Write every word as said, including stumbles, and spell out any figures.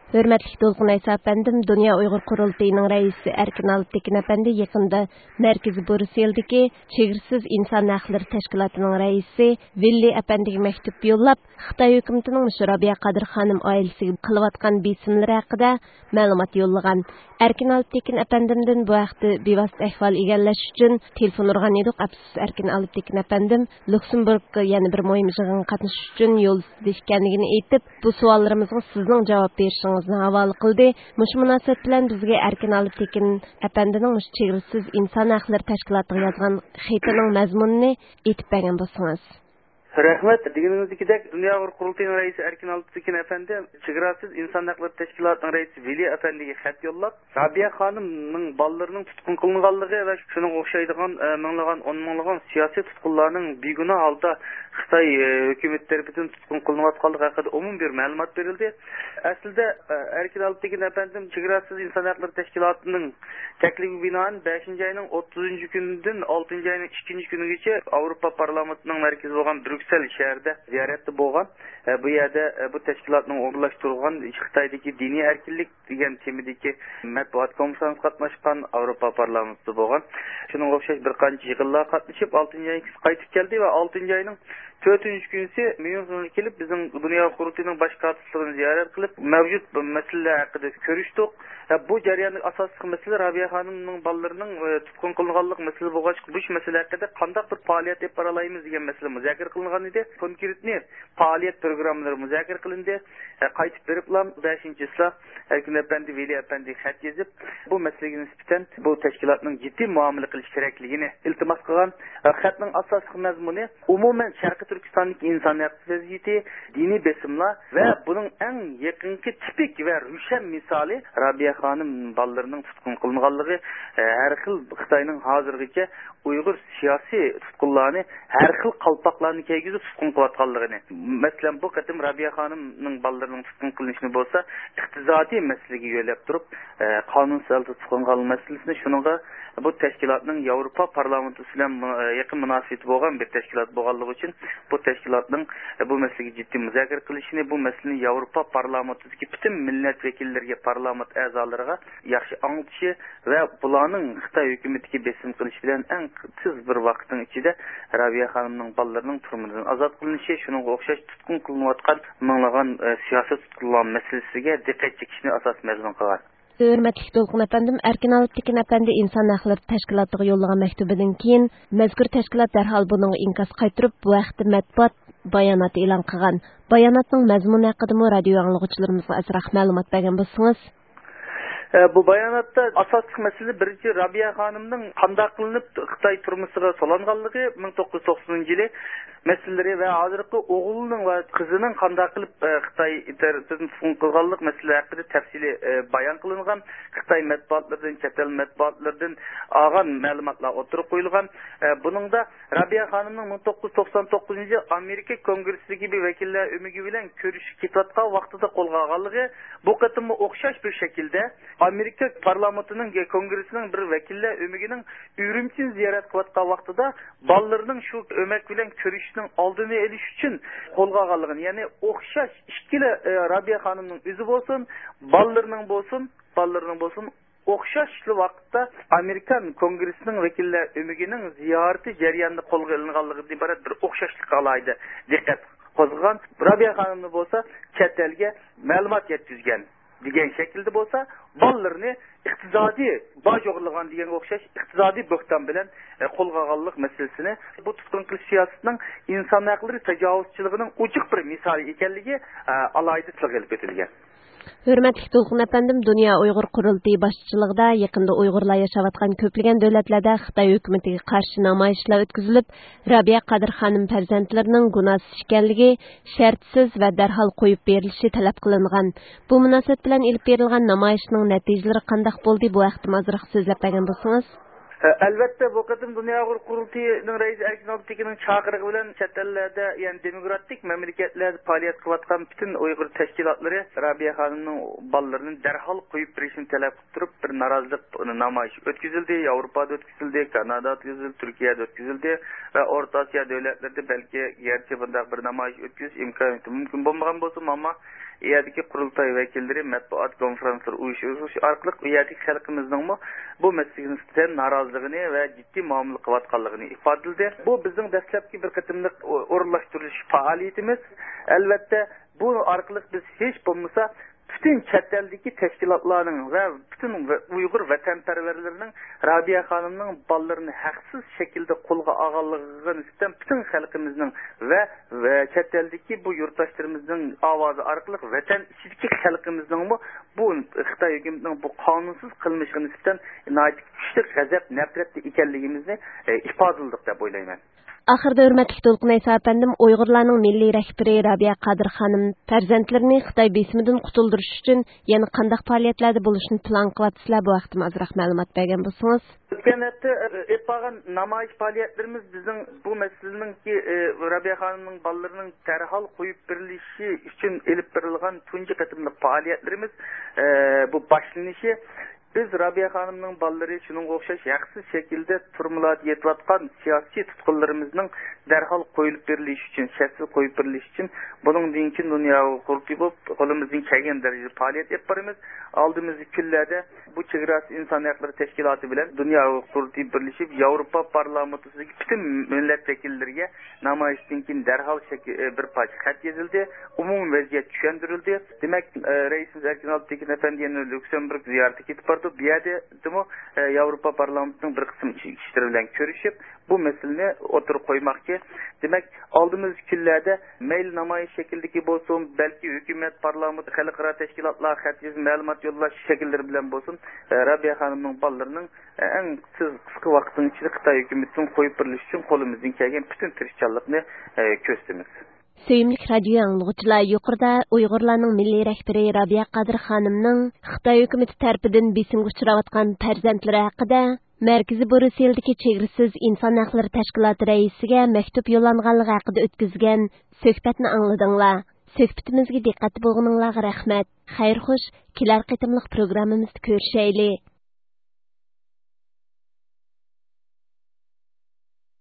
Hürmetlik Dolgun Aysa Efendim, Dünya Uyghur Kurultayı'nın reisi Erkin Alptekin Efendi yakında Merkezi Brüssel'deki Çegirsiz İnsan Hakları Teşkilatı'nın reisi Villi Efendi'ye mektup yollap, Xitay hükümetinin Rabiya Kadir Hanım ailesiga kılıvatkan bisimleri hakkında malumat yollagan. Erkin Alptekin Efendim'den bu vaqtda bevosita ahvol egallash uchun telefon urgan edik. Afsus Erkin Alptekin Efendim Lüksemburgga yana bir muhim yig'inga qatnashish uchun yo'l ustida ekanligini aytib, bu savollarimizga sizning javob berishingizni havola qildi. Mush munosabat bilan bizga Erkin Alptekin Efendining mush Chegirsiz inson haqlari tashkilotiga yozgan xatining mazmunini aytib bergan bo'lsangiz. Rahmat. Deganimizdek, Dünya Uyghur Kurultayı'nın reisi Erkin Alptekin Efendi, Chegirsiz İnsan Hakları Teşkilatı'nın reisi Veli Efendi'ye xat yollab, Rabiya Hanım'ның ballarının tutkun kılınganlığı ve şunun okşaydıgan, mыңlagan, on mыңlagan siyasi tutkunlarının bir günü halda Xitay hükümetleri bütün tutkun kılıngatkanlığı hakkında umum bir malumat verildi. Aslında Erkin Alptekin Efendim Chegirsiz İnsan Hakları Teşkilatı'nın teklifi binaen beşinci ayının otuzuncu gününden altıncı ayının ikinci günü geçe Avrupa Parlamento'nun merkezi olan Brüksel şehirde ziyaretli bolgan. Bu yerde bu teşkilatın orlaştırılgan Xitay'daki dini erkinlik degan temideki matbuat komisyonu katnaşkan Avrupa Parlamentosu bolgan. Şunun okşaş bir qancha yig'inlar qatnashib altıncı ayın qaytib keldi ve altıncı ayının to'rtinchi kunisi Myunxenga kelib bizning Dünya Kurultayı'nın baş katılığını ziyaret qilib mavjud bu meseleler haqida ko'rishdik. Bu jarayonning asosiy mesele Rabiya Hanım'ның ballarının tutkun kılınganlık mesele bo'lgach, bu mesele haqida qanday bir faoliyat olib baralaymiz degan mesele muzokara qilingan edi. Konkretni faoliyat programmalari muzokara qilindi. Qaytib beriblar beshinchi isla Erkin Efendi, Veli Efendi xat yozib, bu meselege nisbeten bu teşkilatning ciddi muamele qilish kerakligini iltimos qilgan. Xatning asosiy mazmuni umuman Sharqiy Turkistondagi insoniyat vaziyati, diniy besimlar ve bunun en yakınki tipik ve rüşen misali Rabiya Hanım ballarının tutkun kılınganlığı, her xil Xitayning hozirgacha Uyghur siyasi tutkunlarını her xil qalpaqlarını kiygizib tutkun qilayotganligini. Mesela bu qatim Rabiya Hanımның ballarının tutkun kılınışını bolsa, iqtisadi meselege yo'lab turib, qanunsal tutkun qılınma meselesini şununla bu teşkilatның Avrupa Parlamentosu bilan yaqin munosabati bo'lgan bir teşkilat bo'lganligi uchun bu teşkilatның bu meselege ciddi muzokara qilishini, bu meseleni Avrupa Parlamentosudagi bütün millat vakillariga, parlament a'zolariga yaxshi anglatishi ve bularning Xitoy hukumatiga besim qilish bilan eng tez bir vaqtning ichida Rabiya Hanımның ballarının turmudan azod qilinishi, shunga o'xshash tutkun qilinayotgan minglagan siyosiy tutkunlar meselesiga diqqat chekishni asos mazmun qilgan. Hürmetlik Dolgun Efendim, Erkin Alptekin Efendi İnsan Hakları Teşkilatı'na yollagan mektubidan keyin mazkur teşkilat derhal bunun inkos qaytırıp bu vaqtda matbuot bayonot e'lon qilgan. Bayonotning mazmuni haqida radio anglag'uchilarimizga azroq ma'lumot bergan bo'lsangiz. Bu bayanatta asaslık mesele birinci Rabiya Hanım'ның qanday qilinib Xitay turmushiga solanganligi ming to'qqiz yuz to'qsoninchi yili meseleleri ve hozirgi o'g'lining va qizining qanday qilib Xitay tarafından qilganlik mesele haqida tafsili bayon qilingan. Xitay matbuotlaridan, chet el matbuotlaridan olgan ma'lumotlar o'tirib qo'yilgan. Buningda Rabiya Hanım'ның ming to'qqiz yuz to'qson to'qqizinchi Amerika Kongressidagi bir vakillar umigi bilan ko'rishib ketayotgan vaqtida qo'lga olganligi bu qatimmi o'xshash bir shaklda Amerika Parlamento'nun Kongresi'nin bir vakiller ömeginin ürümçin ziyaret kılatkan vaxtıda ballarının şu ömek bilen körüşünün aldığını eliş için kolga kalığın. Yani okşaş işkile e, Rabiya Hanım'ın üzü bolsun, ballarının bolsun, ballarının bolsun okşaşlı vakitte Amerikan Kongresi'nin vekiller ömeginin ziyareti ceryanında kolga alınganlığı ibaret bir okşaşlık alaydı. Dikkat kozgan. Rabiya Hanım'ın bolsa chet elge malumat yetkizgen. degan şekilde bolsa, ballarını iqtisadi baş o'g'irlagan degan o'xshash iqtisodiy bo'xton bilan qo'lga olganlik masalasini bu tutqun qilish siyosatining inson haqlari tajovuzchiligining ochiq bir misoli ekanligi alohida tilga ilib o'tilgan. Hürmetli Dolgun Efendim, Dünya Uyghur Kurultayı başçılığında yakında Uygurlar yaşavatkan köpligen devletlerde Xitay hükümetiga qarşı namayişler ötküzülüp, Rabiya Kadir Hanım perzentlerinin günahsız ekanligi şartsiz ve derhal koyup berilişi talep kılıngan. Bu münasebet bilen ilip berilgan namayişning natijalari qandaq bo'ldi? Bu vaqtda azroq so'zlab bergan bo'lsangiz. Albatta bu qatim Dünya Uyg'ur Qurultayining raisi Erkin Altıtekin'in çağırığı bilan chet ellarda, yani demokratik memleketlarda faoliyat qilayotgan bütün Uyg'ur tashkilotlari Rabiya xonimning ballarining darhol qo'yib berishini talab qilib turib, bir norozilik namoyishi o'tkazildi. Yevropada o'tkazildi, Kanadada o'tkazildi, Turkiyada o'tkazildi va O'rta Osiyo davlatlarida balki garchi bunday bir namoyish o'tkazish imkoniyati mumkin bo'lmagan bo'lsa, ammo yerdagi qurultoy vakillari matbuot konferensiyalar uyushtirish orqali u yerdagi xalqimizning bu masalaga nisbatan noroziligini va jiddiy muomala qilayotganligini ifodaladi. Bu bizning dastlabki bir qatimliq o'rinlashtirish faoliyatimiz. Albatta bu orqali biz hech bo'lmasa bütün chet eldagi tashkilotlarning va bütün Uyg'ur vatanparvarlarining Rabiya xonimning ballarini haqsiz shaklda qo'lga olganligiga nisbatan bütün xalqimizning va va chet eldagi bu yurtdoshlarimizning ovozi orqali vatan ichidagi xalqimizning bu Xitoy hukumatining bu qonunsiz qilmishiga nisbatan kuchli g'azab, nafrat ekanligimizni ifodaladik deb o'ylayman. Axırda hörmətli Dolqun Aysa əpəndim Uyğurlarning milliy rəhbəri Rabiya Qadir xanım farzandlarini Xitoy besimidan qutuldirish uchun yana qandaq faoliyatlarda bo'lishni plan qilyapsizlar? Bu vaqtda azroq ma'lumot bergan bo'lsangiz. O'tgan hafta etpagan namoyish faoliyatlarimiz bizning bu masalaninki Rabiya xonimning ballarının darhol qo'yib berilishi uchun elib berilgan tunji qatimli faoliyatlarimiz bu boshlanishi. Biz Rabiya xonimning ballari shunga o'xshash yaxshi shaklda turmulat yetayotgan siyosiy tutqunlarimizning darhol qo'yilib berilishi uchun, shartsiz qo'yib berilishi uchun buning dinkin dunyo qurultiyi bo'lib, qo'limizdan kelgan darajada faoliyat olib boramiz. Oldimizgi kunlarda bu chegarasi inson huquqlari tashkiloti bilan dunyo qurultiyi birlashib, Yevropa parlamentidagi butun millat vakillariga namoyishdan keyin darhol bir parcha xat yozildi, umumiy vaziyat tushuntirildi. Demak, raisimiz Erkin Altıtekin efendining Lüksemburg ziyarati ketib bu yerde demo Avrupa Parlamentining bir qism ishchilari bilan ko'rishib, bu masalani o'tirib qo'ymoqchi. Demak, oldimiz kunlarda mail namoyish shaklidagi bo'lsin, balki hukumat, parlament, xalqaro tashkilotlar xat yoz, ma'lumot yo'llash shakllari bilan bo'lsin, Rabiya xonimning ballarining eng qisqa vaqtning ichida Xitoy hukumatining qo'yib berilishi uchun qo'limizdan kelgan bütün tirishchanlikni ko'rsatamiz. Söyümlük radyo anlıqçılar yuqorida Uyg'urlarning milliy rahbari Rabiya Qadir xonimning Xitoy hukumati tarafidan besimga uchrayotgan farzandlari haqida Markaziy Bruseldagi chegarasiz inson huquqlari tashkiloti raisiga maktub yo'llanganligi haqida o'tkazgan suhbatni angladinglar. Suhbatimizga diqqat bo'lganinglarga rahmat. Xayr xo'sh, kelar qitimliq programmamizda ko'rishaylik.